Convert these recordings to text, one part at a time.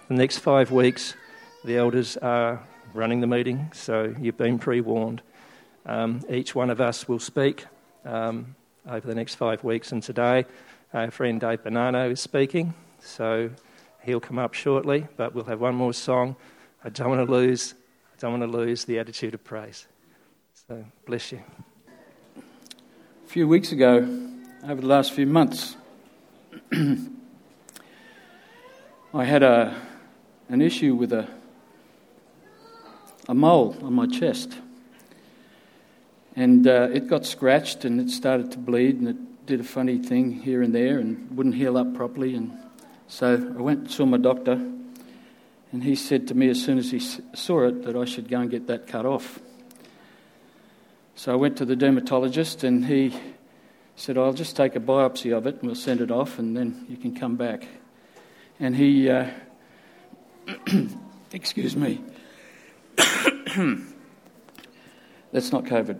the next 5 weeks, the elders are running the meeting, so you've been pre-warned. Each one of us will speak over the next 5 weeks, and today our friend Dave Bonanno is speaking, so he'll come up shortly, but we'll have one more song. I don't want to lose the attitude of praise. So bless you. A few weeks ago, over the last few months, I had an issue with a mole on my chest, and it got scratched and it started to bleed, and it did a funny thing here and there and wouldn't heal up properly. And so I went and saw my doctor, and he said to me as soon as he saw it that I should go and get that cut off. So I went to the dermatologist, and he said, I'll just take a biopsy of it and we'll send it off and then you can come back. And he, excuse me, that's not COVID.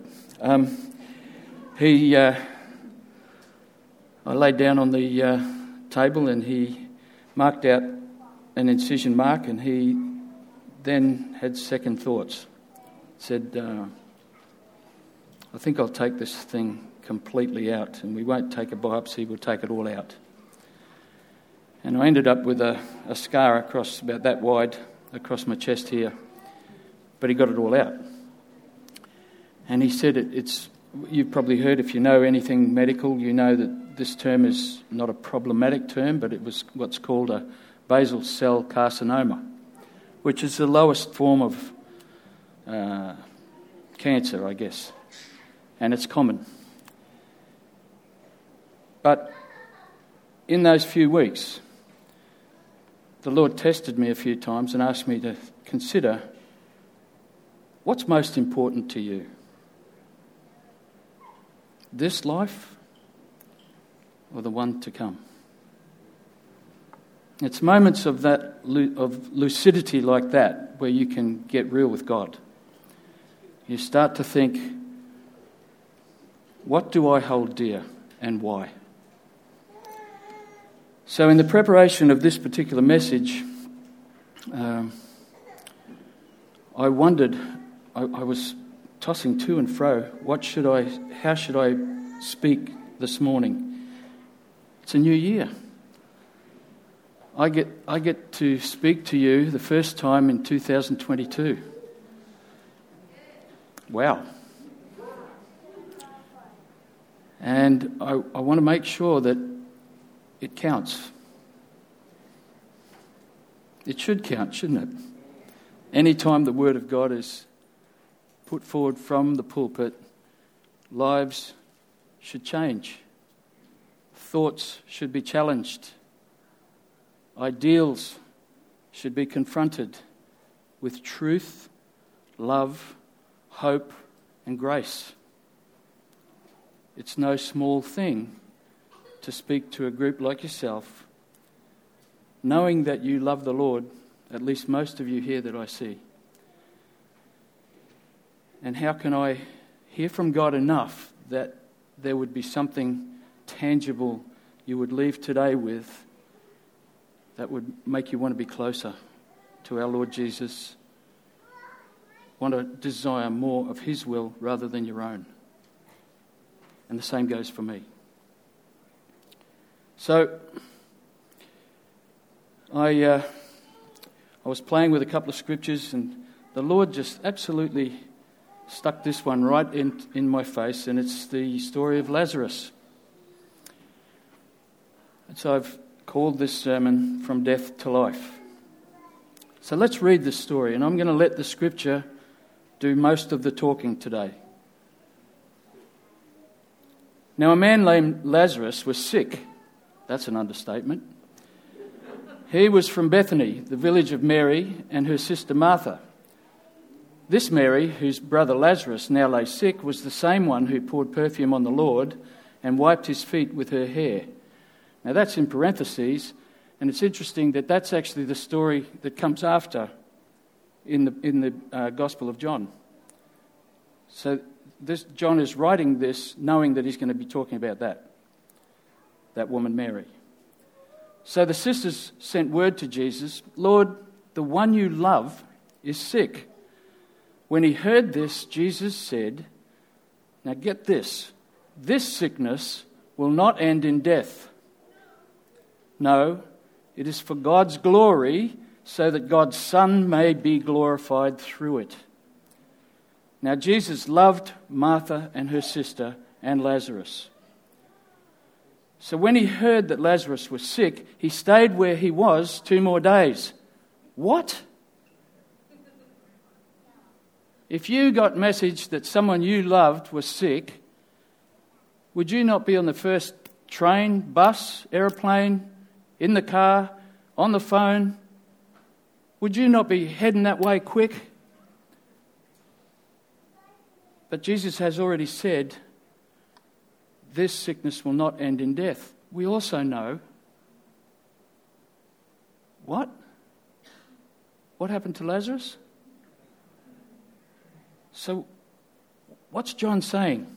I laid down on the table and he marked out an incision mark, and he then had second thoughts. Said, I think I'll take this thing completely out, and we won't take a biopsy, we'll take it all out. And I ended up with a scar across about that wide across my chest here, but he got it all out. And he said it's, you've probably heard, if you know anything medical, you know that this term is not a problematic term, but it was what's called a basal cell carcinoma, which is the lowest form of cancer, I guess, and it's common. But in those few weeks, the Lord tested me a few times and asked me to consider what's most important to you. This life or the one to come? It's moments of that of lucidity like that where you can get real with God. You start to think, what do I hold dear and why? So in the preparation of this particular message, I wondered, I was tossing to and fro, how should I speak this morning? It's a new year. I get to speak to you the first time in 2022. Wow. And I want to make sure that it counts. It should count, shouldn't it? Any time the Word of God is put forward from the pulpit, lives should change. Thoughts should be challenged. Ideals should be confronted with truth, love, hope, and grace. It's no small thing to speak to a group like yourself, knowing that you love the Lord, at least most of you here that I see. And how can I hear from God enough that there would be something tangible you would leave today with that would make you want to be closer to our Lord Jesus, want to desire more of His will rather than your own? And the same goes for me. So, I was playing with a couple of scriptures, and the Lord just absolutely stuck this one right in my face, and it's the story of Lazarus. And so I've called this sermon From Death to Life. So let's read this story, and I'm going to let the scripture do most of the talking today. Now, a man named Lazarus was sick. That's an understatement. He was from Bethany, the village of Mary and her sister Martha. This Mary, whose brother Lazarus now lay sick, was the same one who poured perfume on the Lord and wiped his feet with her hair. Now, that's in parentheses, and it's interesting that that's actually the story that comes after in the Gospel of John. So John is writing this knowing that he's going to be talking about that woman Mary. So the sisters sent word to Jesus, "Lord, the one you love is sick." When he heard this, Jesus said, now get this sickness will not end in death. No, it is for God's glory, so that God's Son may be glorified through it. Now Jesus loved Martha and her sister and Lazarus. So when he heard that Lazarus was sick, he stayed where he was 2 more days. What? If you got message that someone you loved was sick, would you not be on the first train, bus, aeroplane, in the car, on the phone? Would you not be heading that way quick? But Jesus has already said, this sickness will not end in death. We also know, what? What happened to Lazarus? So, what's John saying?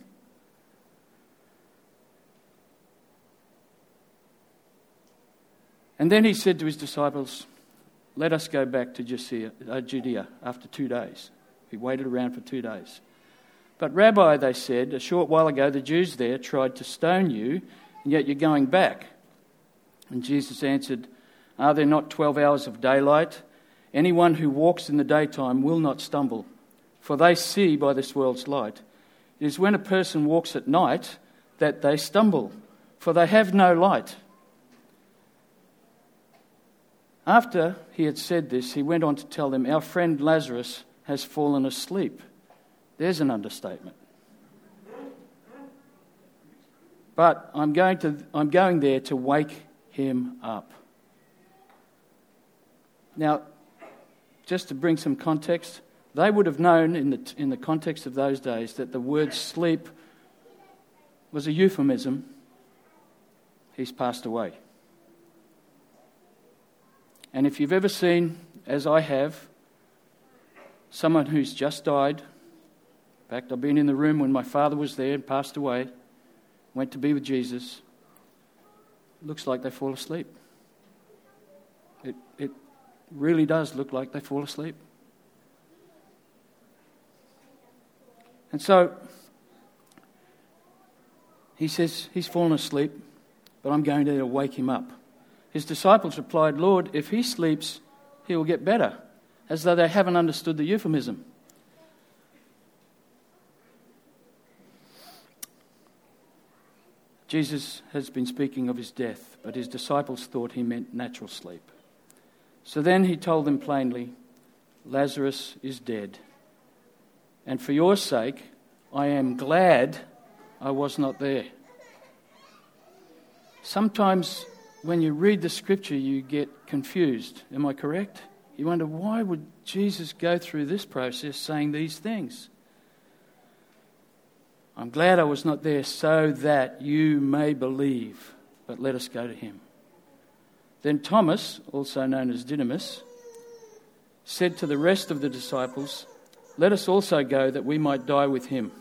And then he said to his disciples, let us go back to Judea after 2 days. He waited around for 2 days. But Rabbi, they said, a short while ago the Jews there tried to stone you, and yet you're going back. And Jesus answered, are there not 12 hours of daylight? Anyone who walks in the daytime will not stumble, for they see by this world's light. It is when a person walks at night that they stumble, for they have no light. After he had said this, he went on to tell them, our friend Lazarus has fallen asleep. There's an understatement. But I'm going there to wake him up. Now, just to bring some context, they would have known in the context of those days that the word sleep was a euphemism. He's passed away. And if you've ever seen, as I have, someone who's just died, in fact, I've been in the room when my father was there and passed away, went to be with Jesus, it looks like they fall asleep. It really does look like they fall asleep. And so, he says he's fallen asleep, but I'm going to wake him up. His disciples replied, Lord, if he sleeps, he will get better, as though they haven't understood the euphemism. Jesus has been speaking of his death, but his disciples thought he meant natural sleep. So then he told them plainly, Lazarus is dead. And for your sake, I am glad I was not there. Sometimes when you read the scripture, you get confused. Am I correct? You wonder, why would Jesus go through this process saying these things? I'm glad I was not there so that you may believe, but let us go to him. Then Thomas, also known as Didymus, said to the rest of the disciples, let us also go that we might die with him.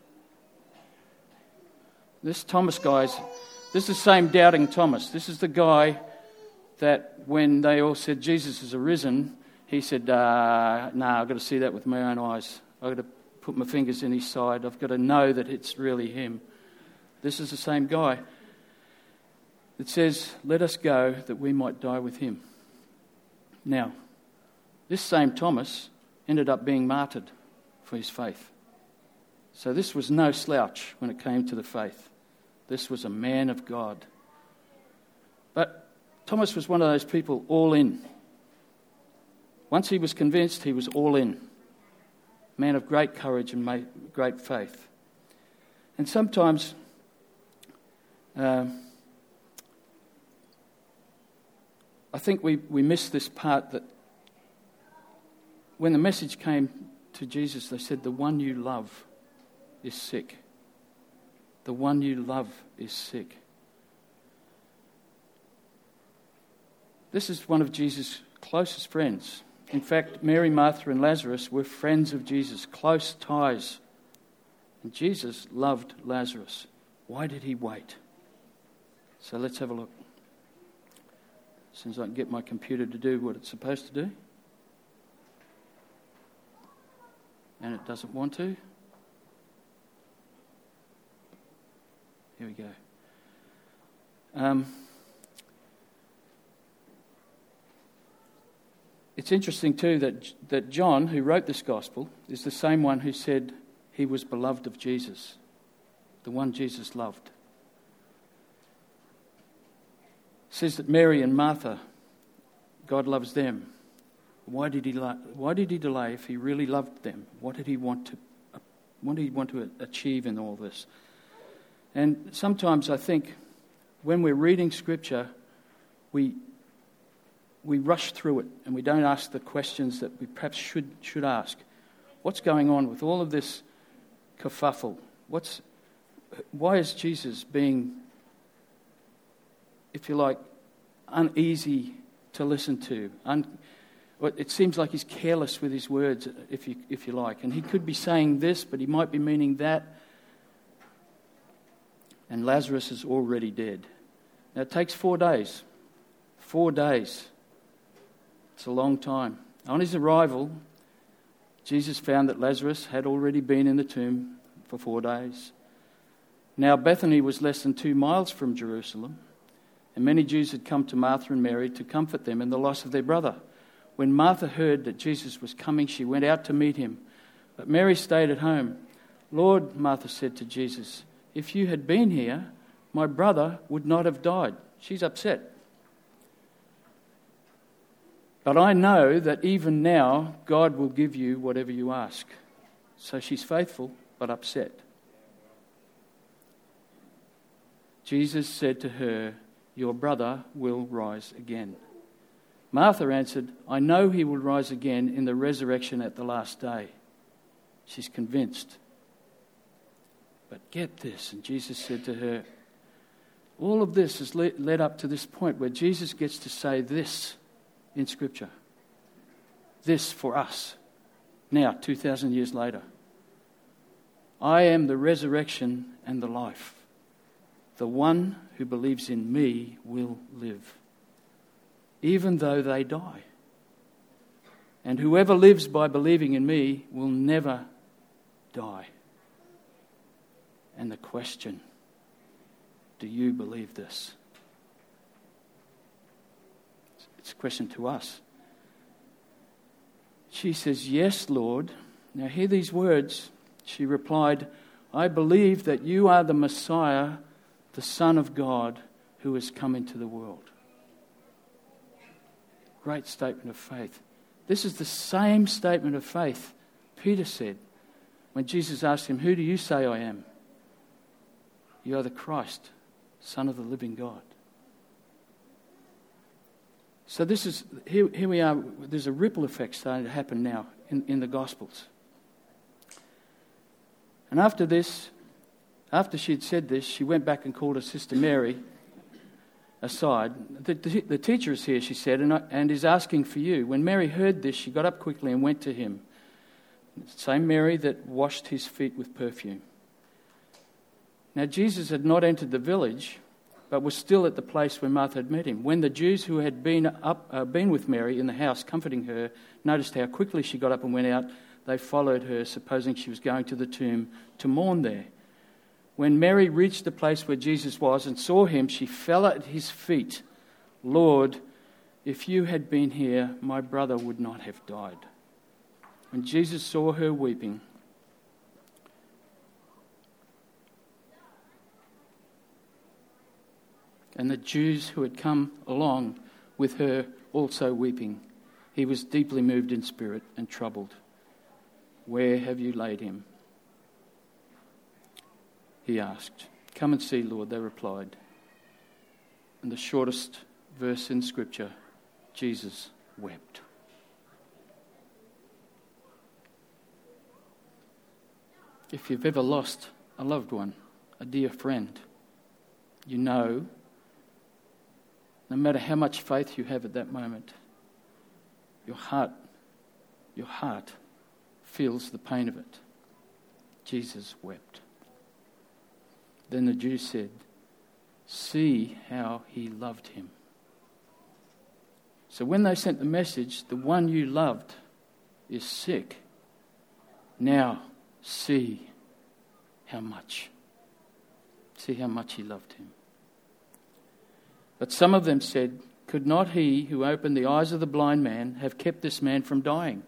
This Thomas guy, this is the same doubting Thomas. This is the guy that when they all said Jesus is arisen, he said, I've got to see that with my own eyes. I've got to put my fingers in his side. I've got to know that it's really him. This is the same guy. It says, let us go that we might die with him. Now, this same Thomas ended up being martyred for his faith. So this was no slouch when it came to the faith. This was a man of God. But Thomas was one of those people all in. Once he was convinced, he was all in. Man of great courage and great faith. And sometimes I think we miss this part that when the message came to Jesus, they said, the one you love is sick. The one you love is sick. This is one of Jesus' closest friends. In fact, Mary, Martha, and Lazarus were friends of Jesus, close ties. And Jesus loved Lazarus. Why did he wait? So let's have a look. As soon as I can get my computer to do what it's supposed to do. And it doesn't want to. Here we go. It's interesting too that John, who wrote this gospel, is the same one who said he was beloved of Jesus, the one Jesus loved. It says that Mary and Martha, God loves them. Why did he delay if he really loved them? What did he want to achieve in all this? And sometimes I think when we're reading Scripture, we rush through it and we don't ask the questions that we perhaps should ask. What's going on with all of this kerfuffle? Why is Jesus being, if you like, uneasy to listen to? It seems like he's careless with his words, if you like. And he could be saying this, but he might be meaning that. And Lazarus is already dead. Now it takes 4 days. 4 days. It's a long time. On his arrival, Jesus found that Lazarus had already been in the tomb for 4 days. Now Bethany was less than 2 miles from Jerusalem, and many Jews had come to Martha and Mary to comfort them in the loss of their brother. When Martha heard that Jesus was coming, she went out to meet him. But Mary stayed at home. "Lord," Martha said to Jesus, "if you had been here, my brother would not have died." She's upset. "But I know that even now God will give you whatever you ask." So she's faithful but upset. Jesus said to her, "Your brother will rise again." Martha answered, "I know he will rise again in the resurrection at the last day." She's convinced. But get this, and Jesus said to her, all of this has led up to this point where Jesus gets to say this in Scripture. This for us, now 2,000 years later. "I am the resurrection and the life. The one who believes in me will live, even though they die. And whoever lives by believing in me will never die." And the question, do you believe this? It's a question to us. She says, "Yes, Lord." Now hear these words. She replied, "I believe that you are the Messiah, the Son of God, who has come into the world." Great statement of faith. This is the same statement of faith Peter said when Jesus asked him, "Who do you say I am?" "You are the Christ, Son of the living God." So this is here we are. There's a ripple effect starting to happen now in the Gospels. And after she had said this, she went back and called her sister Mary aside. The teacher is here, she said, and is asking for you. When Mary heard this, she got up quickly and went to him. The same Mary that washed his feet with perfume. Now Jesus had not entered the village, but was still at the place where Martha had met him. When the Jews who had been with Mary in the house comforting her noticed how quickly she got up and went out, they followed her, supposing she was going to the tomb to mourn there. When Mary reached the place where Jesus was and saw him, she fell at his feet. "Lord, if you had been here, my brother would not have died." When Jesus saw her weeping, and the Jews who had come along with her also weeping, he was deeply moved in spirit and troubled. "Where have you laid him?" he asked. "Come and see, Lord," they replied. And the shortest verse in Scripture, Jesus wept. If you've ever lost a loved one, a dear friend, you know, no matter how much faith you have at that moment, your heart feels the pain of it. Jesus wept. Then the Jews said, "See how he loved him." So when they sent the message, the one you loved is sick. Now see how much. See how much he loved him. But some of them said, could not he who opened the eyes of the blind man have kept this man from dying?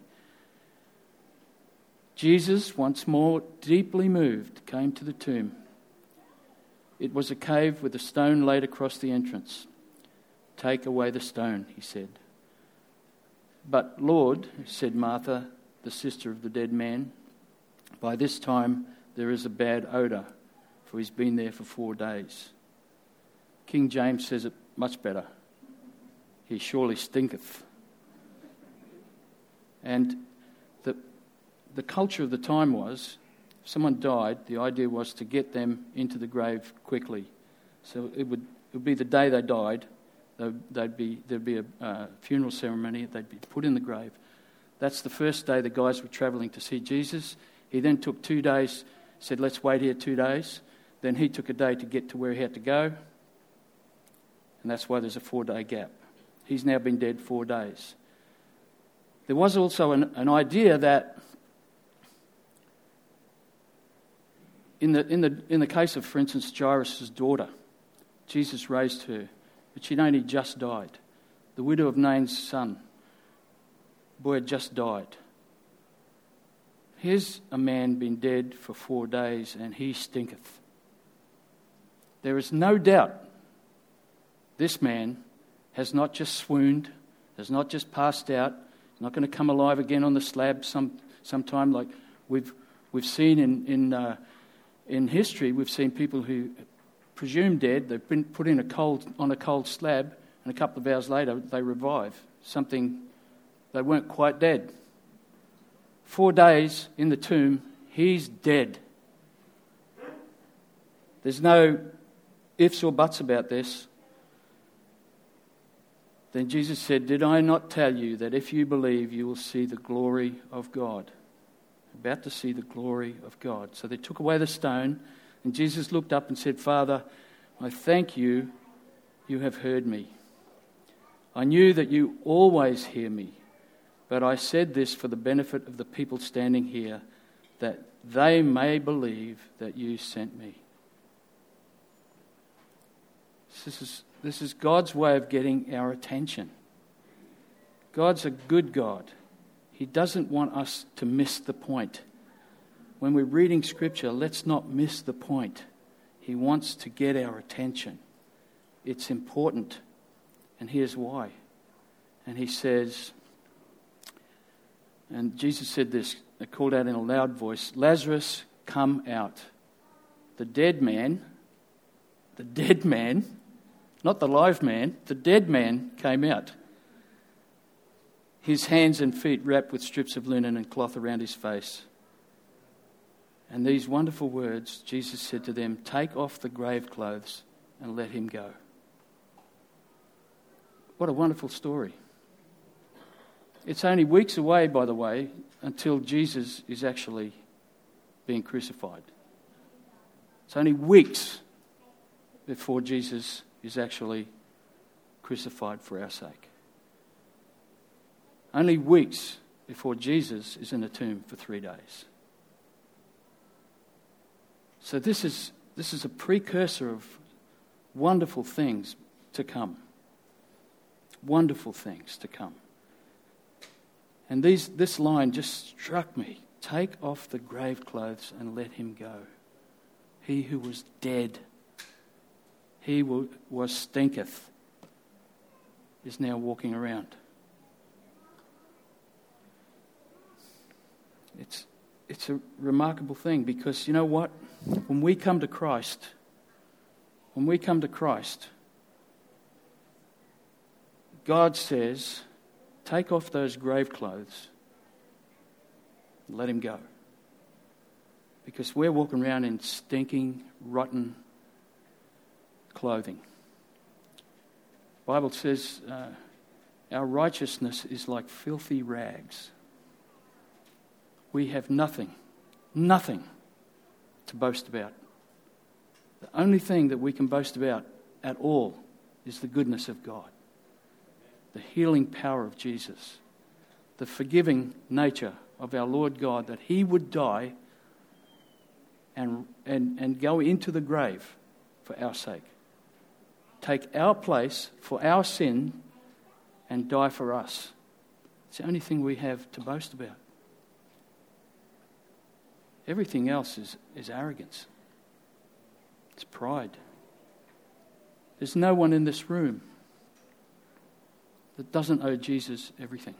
Jesus, once more deeply moved, came to the tomb. It was a cave with a stone laid across the entrance. Take away the stone, he said. But Lord, said Martha, the sister of the dead man, by this time there is a bad odour, for he's been there for 4 days. King James says it much better. He surely stinketh. And the culture of the time was, if someone died, the idea was to get them into the grave quickly. So it would be the day they died. There'd be a funeral ceremony. They'd be put in the grave. That's the first day the guys were travelling to see Jesus. He then took 2 days, said, let's wait here 2 days. Then he took a day to get to where he had to go. And that's why there's a 4-day gap. He's now been dead 4 days. There was also an idea that in the case of, for instance, Jairus' daughter, Jesus raised her, but she'd only just died. The widow of Nain's son, boy, had just died. Here's a man been dead for 4 days, and he stinketh. There is no doubt this man has not just swooned, has not just passed out, he's not going to come alive again on the slab sometime like we've seen in history. We've seen people who presume dead, they've been put in on a cold slab, and a couple of hours later they revive. They weren't quite dead. 4 days in the tomb, he's dead. There's no ifs or buts about this. Then Jesus said, did I not tell you that if you believe, you will see the glory of God? About to see the glory of God. So they took away the stone, and Jesus looked up and said, Father, I thank you, you have heard me. I knew that you always hear me, but I said this for the benefit of the people standing here, that they may believe that you sent me. This is God's way of getting our attention. God's a good God. He doesn't want us to miss the point. When we're reading Scripture, let's not miss the point. He wants to get our attention. It's important. And here's why. And he says, and Jesus said this, they called out in a loud voice, Lazarus, come out. The dead man, not the live man, the dead man came out. His hands and feet wrapped with strips of linen and cloth around his face. And these wonderful words, Jesus said to them, take off the grave clothes and let him go. What a wonderful story. It's only weeks away, by the way, until Jesus is actually being crucified. It's only weeks before Jesus is actually crucified for our sake. Only weeks before Jesus is in a tomb for 3 days. So this is a precursor of wonderful things to come. Wonderful things to come. And this line just struck me. Take off the grave clothes and let him go. He who was dead, he was stinketh, is now walking around. It's a remarkable thing, because you know what? When we come to Christ, God says, take off those grave clothes and let him go. Because we're walking around in stinking, rotten clothing. The Bible says our righteousness is like filthy rags. We have nothing to boast about. The only thing that we can boast about at all is the goodness of God. the healing power of Jesus, the forgiving nature of our Lord God, that he would die and go into the grave for our sake, take our place for our sin and die for us. It's the only thing we have to boast about. Everything else is arrogance. It's pride. There's no one in this room that doesn't owe Jesus everything.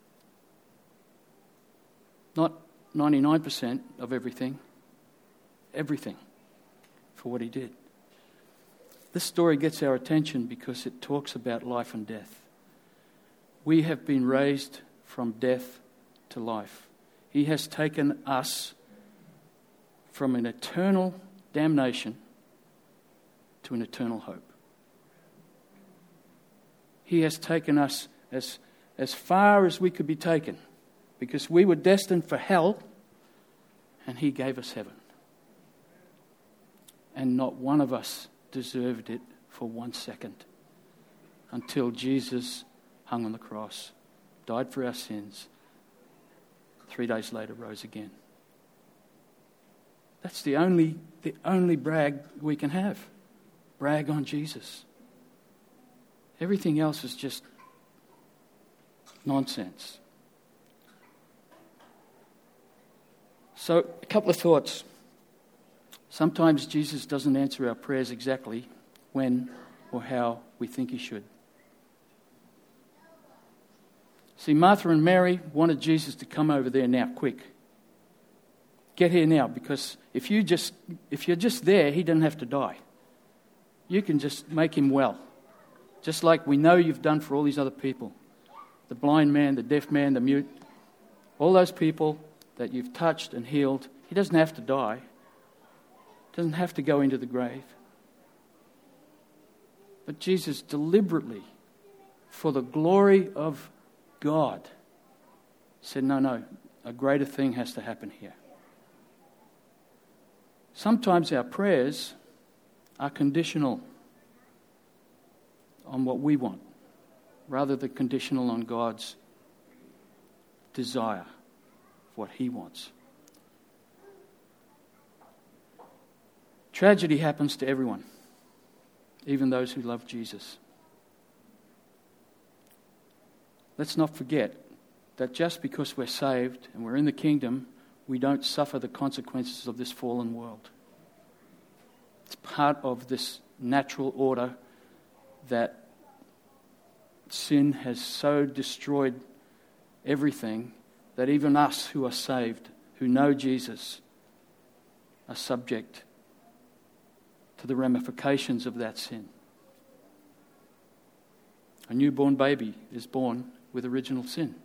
Not 99% of everything, everything for what he did. This story gets our attention because it talks about life and death. We have been raised from death to life. He has taken us from an eternal damnation to an eternal hope. He has taken us as far as we could be taken, because we were destined for hell, and he gave us heaven. And not one of us deserved it for 1 second, until Jesus hung on the cross, died for our sins, 3 days later rose again. That's the only brag we can have. Brag on Jesus. Everything else is just nonsense. So, a couple of thoughts. Sometimes Jesus doesn't answer our prayers exactly when or how we think he should. See, Martha and Mary wanted Jesus to come over there now, quick. Get here now, because if you're just there, he doesn't have to die. You can just make him well. Just like we know you've done for all these other people. The blind man, the deaf man, the mute. All those people that you've touched and healed. He doesn't have to die. Doesn't have to go into the grave. But Jesus deliberately, for the glory of God, said, no, a greater thing has to happen here. Sometimes our prayers are conditional on what we want, rather than conditional on God's desire for what he wants. Tragedy happens to everyone, even those who love Jesus. Let's not forget that just because we're saved and we're in the kingdom, we don't suffer the consequences of this fallen world. It's part of this natural order that sin has so destroyed everything that even us who are saved, who know Jesus, are subject to the ramifications of that sin. A newborn baby is born with original sin.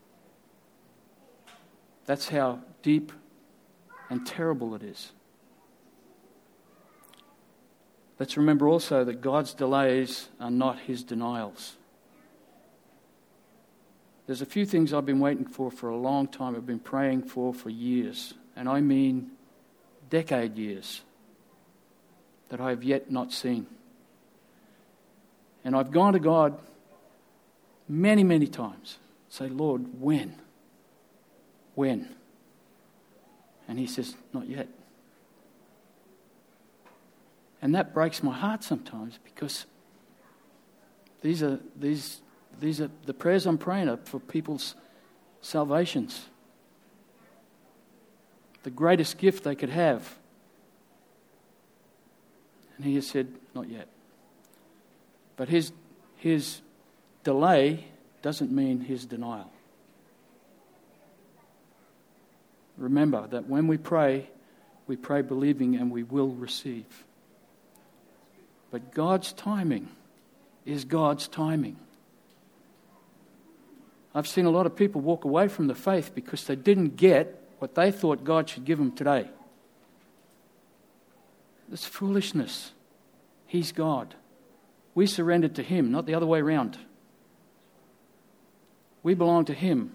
That's how deep and terrible it is. Let's remember also that God's delays are not his denials. There's a few things I've been waiting for a long time. I've been praying for years, and I mean decade years, that I have yet not seen. And I've gone to God many, many times, say, Lord, when? When? And he says, not yet. And that breaks my heart sometimes, because these are the prayers I'm praying are for people's salvations. The greatest gift they could have. And he has said, not yet. But his delay doesn't mean his denial. Remember that when we pray believing, and we will receive. But God's timing is God's timing. I've seen a lot of people walk away from the faith because they didn't get what they thought God should give them today. It's foolishness. He's God. We surrendered to him, not the other way around. We belong to him.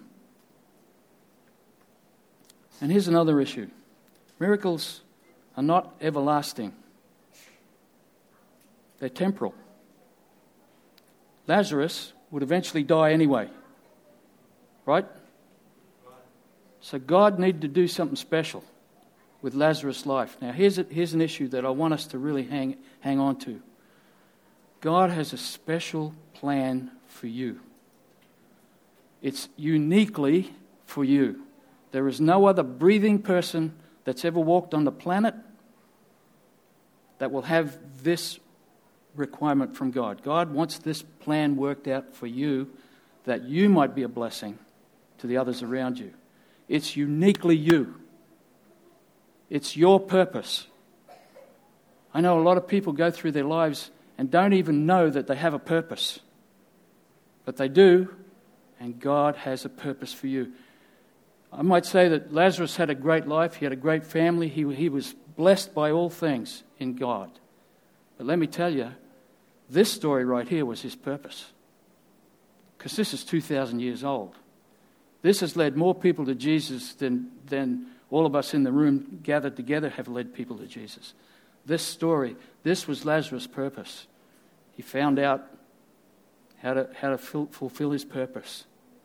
And here's another issue. Miracles are not everlasting. They're temporal. Lazarus would eventually die anyway. Right? So God needed to do something special with Lazarus' life. Now here's an issue that I want us to really hang on to. God has a special plan for you. It's uniquely for you. There is no other breathing person that's ever walked on the planet that will have this requirement from God. God wants this plan worked out for you that you might be a blessing to the others around you. It's uniquely you. It's your purpose. I know a lot of people go through their lives and don't even know that they have a purpose. But they do, and God has a purpose for you. I might say that Lazarus had a great life. He had a great family. He was blessed by all things in God. But let me tell you, this story right here was his purpose. Because this is 2,000 years old. This has led more people to Jesus than all of us in the room gathered together have led people to Jesus. This story, this was Lazarus' purpose. He found out how to fulfill his purpose.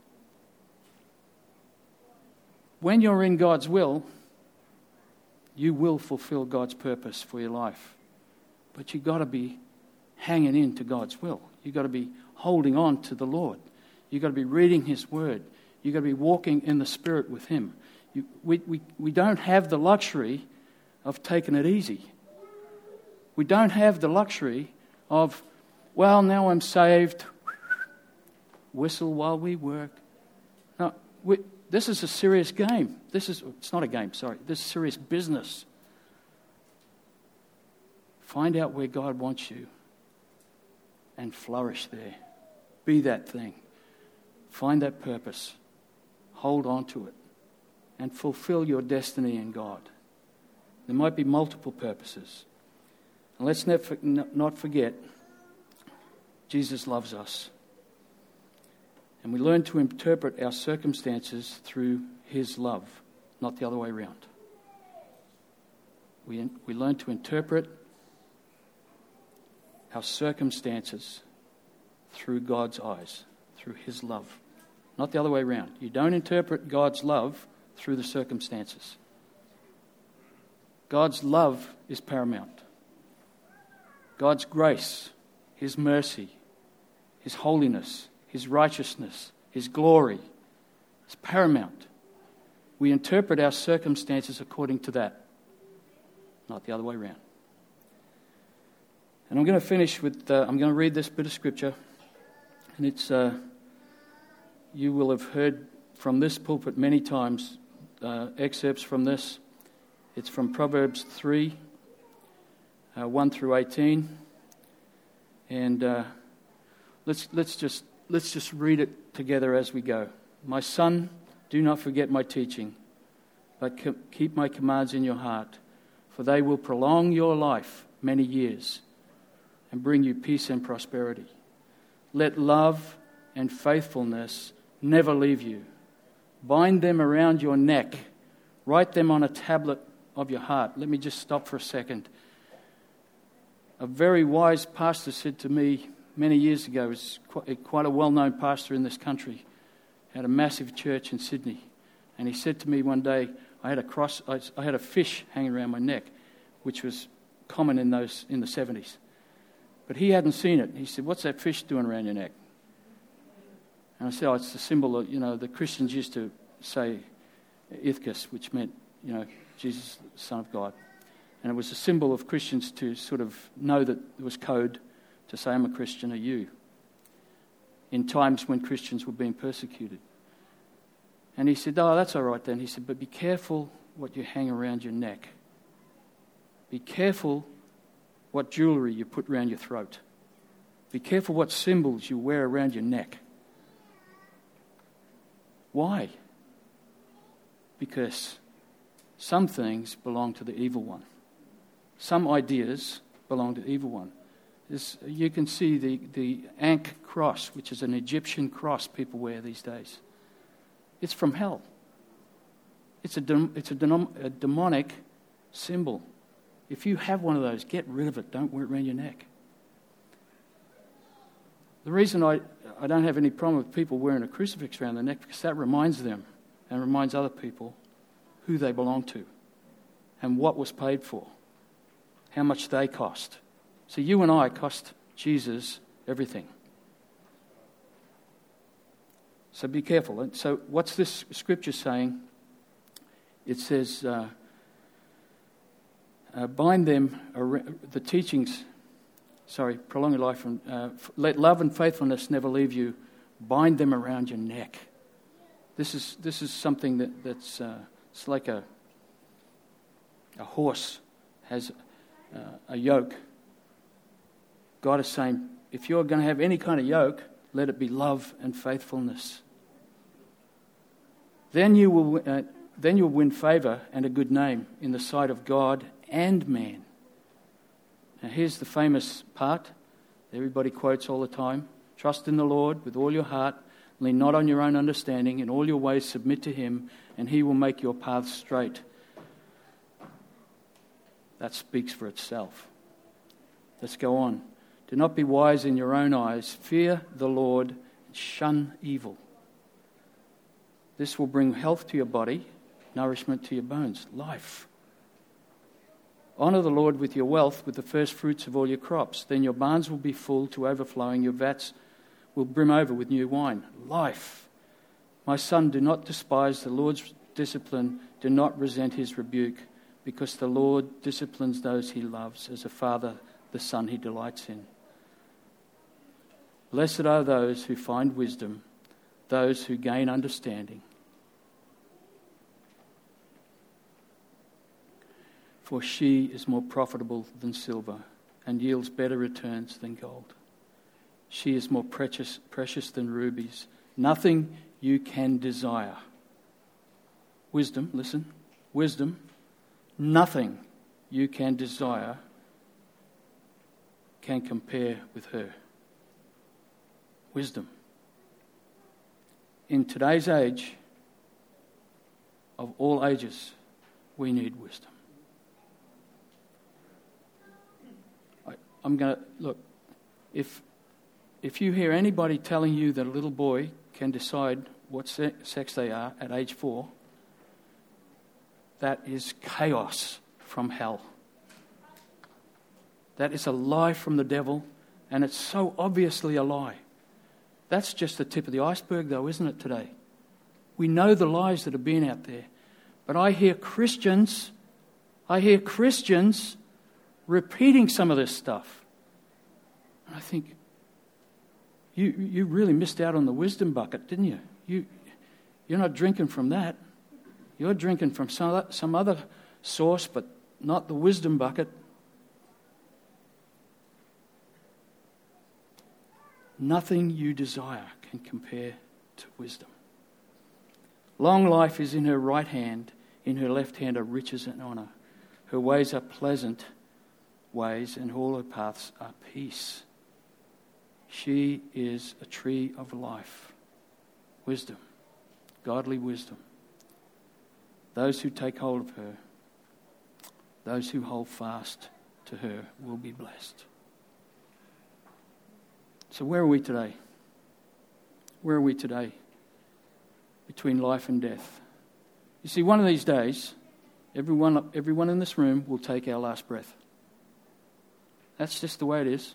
When you're in God's will, you will fulfill God's purpose for your life. But you've got to be hanging in to God's will. You've got to be holding on to the Lord. You've got to be reading His Word. You've got to be walking in the Spirit with Him. We don't have the luxury of taking it easy. We don't have the luxury of, well, now I'm saved, whistle while we work. No, this is a serious game. It's not a game, sorry. This is serious business. Find out where God wants you and flourish there. Be that thing. Find that purpose. Hold on to it and fulfill your destiny in God. There might be multiple purposes. And let's not forget, Jesus loves us. And we learn to interpret our circumstances through His love, not the other way around. We learn to interpret our circumstances through God's eyes, through His love, not the other way around. You don't interpret God's love through the circumstances. God's love is paramount. God's grace, His mercy, His holiness, His righteousness, His glory is paramount. We interpret our circumstances according to that, not the other way around. And I'm going to finish with, I'm going to read this bit of scripture, and it's, you will have heard from this pulpit many times, excerpts from this. It's from Proverbs 3, 1 through 18. And let's just read it together as we go. My son, do not forget my teaching, but keep my commands in your heart, for they will prolong your life many years and bring you peace and prosperity. Let love and faithfulness never leave you. Bind them around your neck. Write them on a tablet of your heart. Let me just stop for a second. A very wise pastor said to me many years ago, he was quite a well-known pastor in this country, had a massive church in Sydney, and he said to me one day, I had a fish hanging around my neck, which was common in the 70s. But he hadn't seen it. He said, "What's that fish doing around your neck?" And I said, "Oh, it's the symbol of, the Christians used to say Ithkus, which meant, Jesus, the Son of God. And it was a symbol of Christians to sort of know that there was code to say, I'm a Christian, are you? In times when Christians were being persecuted. And he said, "Oh, that's all right then." He said, "But be careful what you hang around your neck. Be careful what jewelry you put around your throat. Be careful what symbols you wear around your neck." Why? Because some things belong to the evil one. Some ideas belong to the evil one. You can see the Ankh cross, which is an Egyptian cross people wear these days. It's from hell. It's a demonic symbol. If you have one of those, get rid of it. Don't wear it around your neck. The reason I don't have any problem with people wearing a crucifix around their neck, because that reminds them and reminds other people who they belong to and what was paid for, how much they cost. So you and I cost Jesus everything. So be careful. And so what's this scripture saying? It says, bind them, the teachings, prolong your life, and let love and faithfulness never leave you. Bind them around your neck. This is something that's it's like a horse has a yoke. God is saying, if you're going to have any kind of yoke, let it be love and faithfulness. Then you will win favor and a good name in the sight of God and man. Now here's the famous part. Everybody quotes all the time. Trust in the Lord with all your heart. Lean not on your own understanding. In all your ways submit to him, and he will make your paths straight. That speaks for itself. Let's go on. Do not be wise in your own eyes. Fear the Lord and shun evil. This will bring health to your body, nourishment to your bones, life. Honour the Lord with your wealth, with the first fruits of all your crops. Then your barns will be full to overflowing. Your vats will brim over with new wine. Life. My son, do not despise the Lord's discipline. Do not resent his rebuke, because the Lord disciplines those he loves, as a father the son he delights in. Blessed are those who find wisdom, those who gain understanding. For she is more profitable than silver and yields better returns than gold. She is more precious than rubies. Nothing you can desire. Wisdom, listen, wisdom, nothing you can desire can compare with her. Wisdom. In today's age, of all ages, we need wisdom. I'm going to, look, if you hear anybody telling you that a little boy can decide what sex they are at age 4, that is chaos from hell. That is a lie from the devil, and it's so obviously a lie. That's just the tip of the iceberg, though, isn't it, today? We know the lies that are being out there. But I hear Christians repeating some of this stuff. And I think, you really missed out on the wisdom bucket, didn't you? You're not drinking from that. You're drinking from some other source, but not the wisdom bucket. Nothing you desire can compare to wisdom. Long life is in her right hand. In her left hand are riches and honour. Her ways are pleasant ways, and all her paths are peace. She is a tree of life. Wisdom. Godly wisdom. Those who take hold of her, those who hold fast to her will be blessed. So where are we today? Where are we today? Between life and death. You see, one of these days, everyone in this room will take our last breath. That's just the way it is.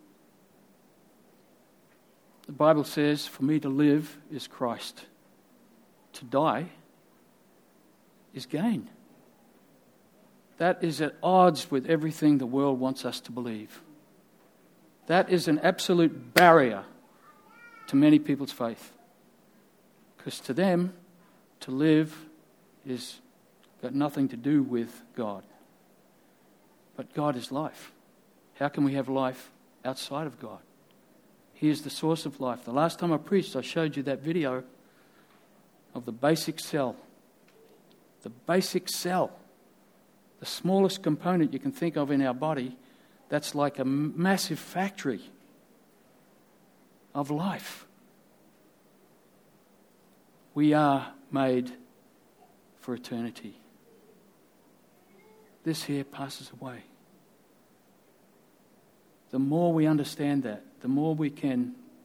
The Bible says, for me to live is Christ. To die is gain. That is at odds with everything the world wants us to believe. That is an absolute barrier to many people's faith. Because to them, to live is got nothing to do with God. But God is life. How can we have life outside of God? He is the source of life. The last time I preached, I showed you that video of the basic cell. The basic cell. The smallest component you can think of in our body, that's like a massive factory of life. We are made for eternity. This here passes away. The more we understand that, the more we can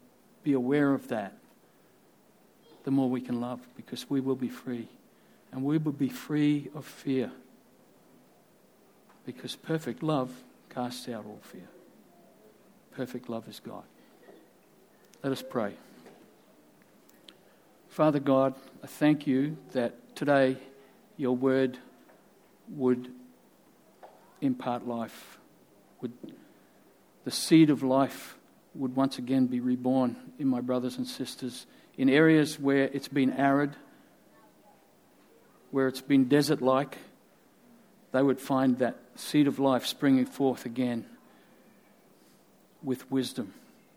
be aware of that, the more we can love, because we will be free. And we will be free of fear. Because perfect love casts out all fear. Perfect love is God. Let us pray. Father God, I thank you that today your word would impart life. The seed of life would once again be reborn in my brothers and sisters in areas where it's been arid, where it's been desert-like. They would find that seed of life springing forth again with wisdom,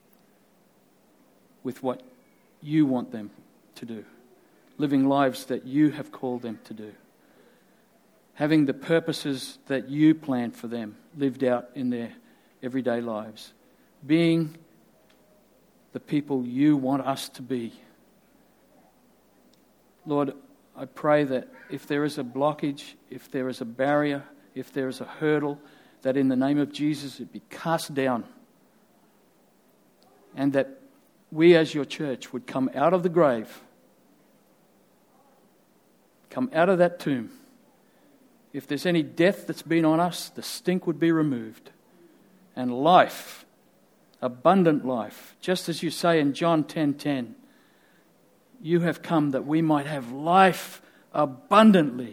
with what you want them to do, living lives that you have called them to do, having the purposes that you planned for them lived out in their everyday lives, being the people you want us to be. Lord, I pray that if there is a blockage, if there is a barrier, if there is a hurdle, that in the name of Jesus it be cast down, and that we as your church would come out of the grave, come out of that tomb. If there's any death that's been on us, the stink would be removed. And life, abundant life, just as you say in John 10:10, you have come that we might have life abundantly.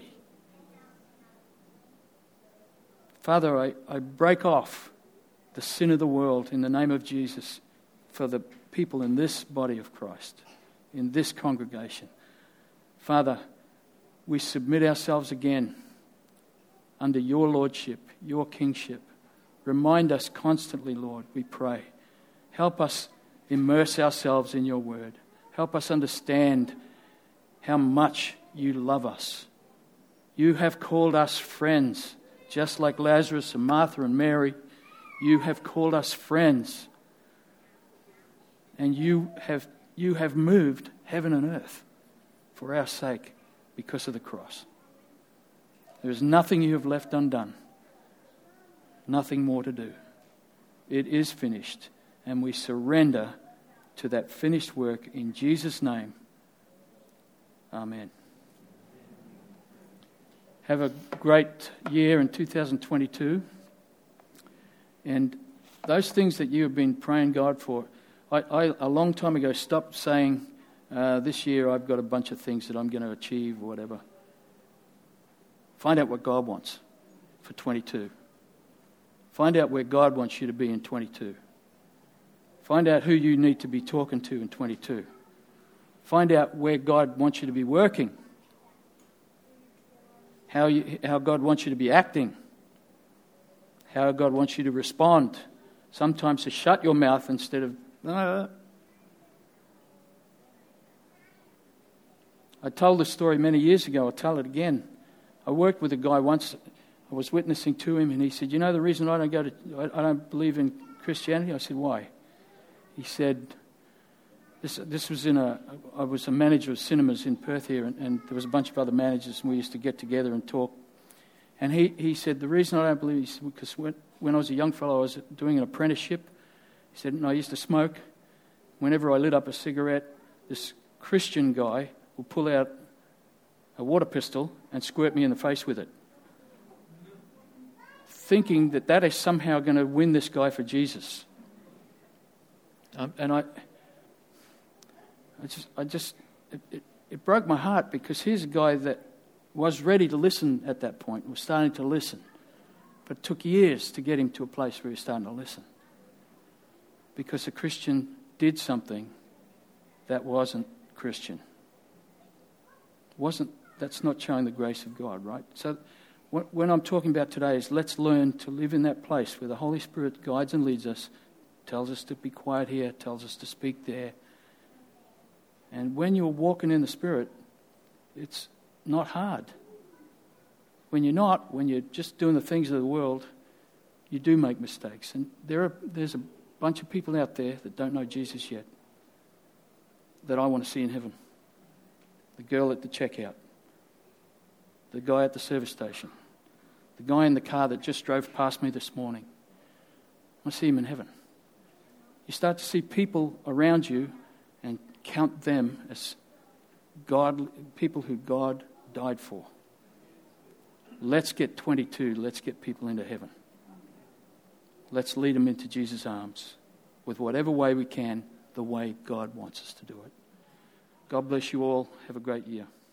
Father, I break off the sin of the world in the name of Jesus for the people in this body of Christ, in this congregation. Father, we submit ourselves again under your lordship, your kingship. Remind us constantly, Lord, we pray. Help us immerse ourselves in your word. Help us understand how much you love us. You have called us friends, just like Lazarus and Martha and Mary. You have called us friends. And you have moved heaven and earth for our sake because of the cross. There is nothing you have left undone. Nothing more to do. It is finished, and we surrender to that finished work in Jesus' name. Amen. Have a great year in 2022. And those things that you have been praying God for, I a long time ago stopped saying, this year I've got a bunch of things that I'm going to achieve or whatever. Find out what God wants for 22. Find out where God wants you to be in 22. Find out who you need to be talking to in 22. Find out where God wants you to be working. How God wants you to be acting. How God wants you to respond. Sometimes to shut your mouth instead of... I told this story many years ago. I'll tell it again. I worked with a guy once. I was witnessing to him, and he said, "You know the reason I don't believe in Christianity?" I said, "Why?" He said, "This was I was a manager of cinemas in Perth here, and there was a bunch of other managers, and we used to get together and talk." And he said, "The reason I don't believe is because when I was a young fellow, I was doing an apprenticeship." He said, "And I used to smoke. Whenever I lit up a cigarette, this Christian guy would pull out a water pistol and squirt me in the face with it, thinking that is somehow going to win this guy for Jesus." And it broke my heart, because here's a guy that was ready to listen at that point, was starting to listen, but it took years to get him to a place where he was starting to listen, because a Christian did something that wasn't Christian. That's not showing the grace of God, right? So when I'm talking about today is let's learn to live in that place where the Holy Spirit guides and leads us, tells us to be quiet here, tells us to speak there. And when you're walking in the Spirit, it's not hard. When you're just doing the things of the world, you do make mistakes. And there's a bunch of people out there that don't know Jesus yet that I want to see in heaven. The girl at the checkout, the guy at the service station, the guy in the car that just drove past me this morning. I see him in heaven. You start to see people around you count them as people who God died for. Let's get 22. Let's get people into heaven. Let's lead them into Jesus' arms with whatever way we can, the way God wants us to do it. God bless you all. Have a great year.